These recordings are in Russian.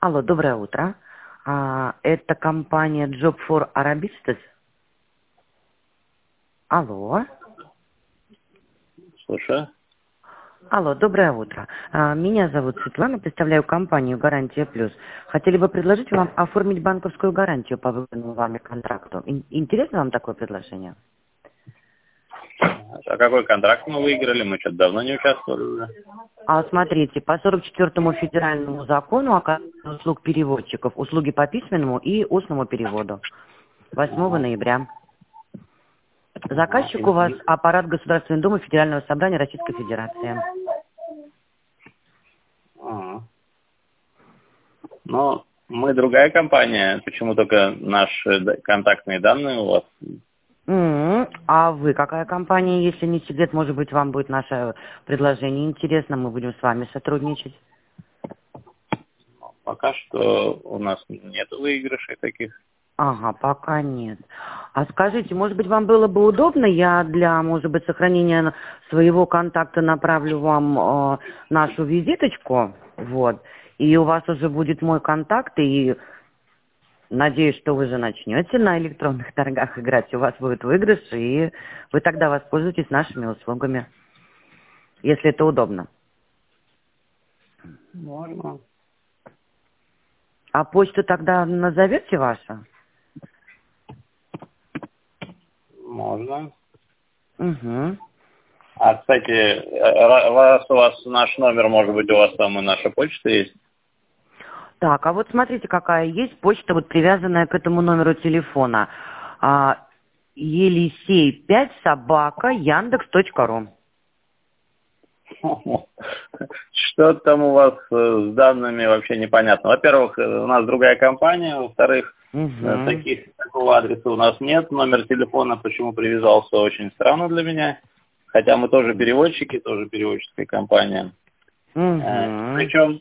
Алло, доброе утро. Это компания Job for Arabistas? Алло. Слушаю. Алло, доброе утро. Меня зовут Светлана, представляю компанию «Гарантия Плюс». Хотели бы предложить вам оформить банковскую гарантию по выданному вами контракту. Интересно вам такое предложение? А какой контракт мы выиграли? Мы что-то давно не участвовали уже. Смотрите, по 44-му федеральному закону о услуг переводчиков, услуги по письменному и устному переводу. 8 ноября. Заказчик у вас аппарат Государственной Думы Федерального собрания Российской Федерации. Но мы другая компания. Почему только наши контактные данные у вас? А вы какая компания? Если не секрет, может быть, вам будет наше предложение интересно, мы будем с вами сотрудничать. Пока что у нас нет выигрышей таких. Ага, пока нет. А скажите, может быть, вам было бы удобно, я для, может быть, сохранения своего контакта направлю вам нашу визиточку, вот, и у вас уже будет мой контакт, и надеюсь, что вы же начнете на электронных торгах играть, у вас будет выигрыш, и вы тогда воспользуетесь нашими услугами, если это удобно. Можно. А почту тогда назовете вашу? Можно. Угу. А, кстати, раз у вас наш номер, может быть, у вас там и наша почта есть? Так, а вот смотрите, какая есть почта, вот привязанная к этому номеру телефона. Елисей5 собака Яндекс.ру. Что там у вас с данными вообще непонятно. Во-первых, у нас другая компания, во-вторых, такого адреса у нас нет. Номер телефона почему привязался, очень странно для меня. Хотя мы тоже переводчики, тоже переводческая компания. Причем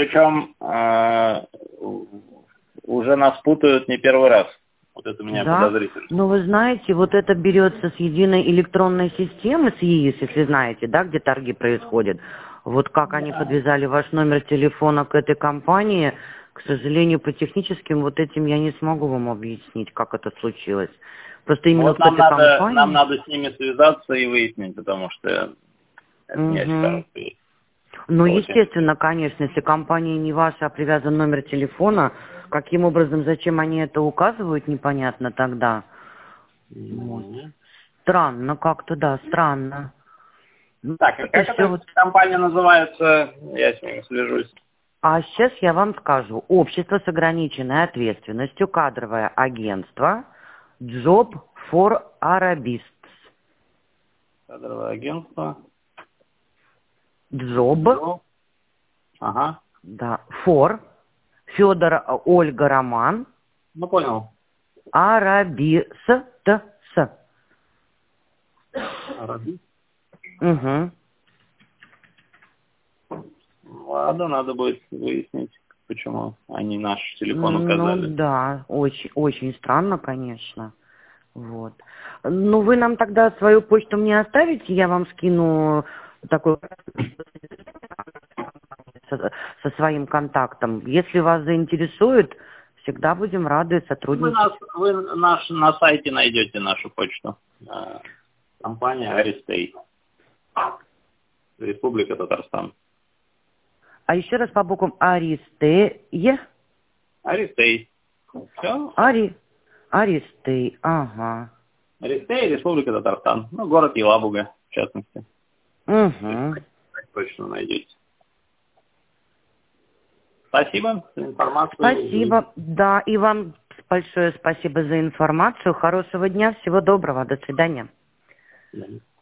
уже нас путают не первый раз. Вот это меня подозрительно. Ну, вы знаете, вот это берется с единой электронной системы, с ЕИС, если знаете, да, где торги происходят. Вот как они подвязали ваш номер телефона к этой компании, к сожалению, по техническим вот этим я не смогу вам объяснить, как это случилось. Просто именно вот нам надо с ними связаться и выяснить, потому что это не очень хорошо. Ну, естественно, конечно, если компания не ваша, а привязан номер телефона, каким образом, зачем они это указывают, непонятно тогда. Странно как-то, да, странно. Так, а как эта компания называется? Я с ними свяжусь. А сейчас я вам скажу. Общество с ограниченной ответственностью, кадровое агентство Job for Arabists. Кадровое агентство. Job. Ага. Да. For. Федор, Ольга, Роман. Ну, понял. Арабистс. Арабист. Угу. Ладно, надо будет выяснить, почему они наш телефон указали. Ну да, очень, очень странно, конечно. Вот. Ну, вы нам тогда свою почту мне оставите, я вам скину такой со своим контактом. Если вас заинтересует, всегда будем рады сотрудничать. Вы на сайте найдете нашу почту. Компания Аристей. Республика Татарстан. А еще раз по буквам Аристей. Аристей. Все? Аристей, ага. Аристей, Республика Татарстан. Ну, город Елабуга, в частности. Угу. Точно найдете. Спасибо за информацию. Спасибо. Да, и вам большое спасибо за информацию. Хорошего дня, всего доброго. До свидания.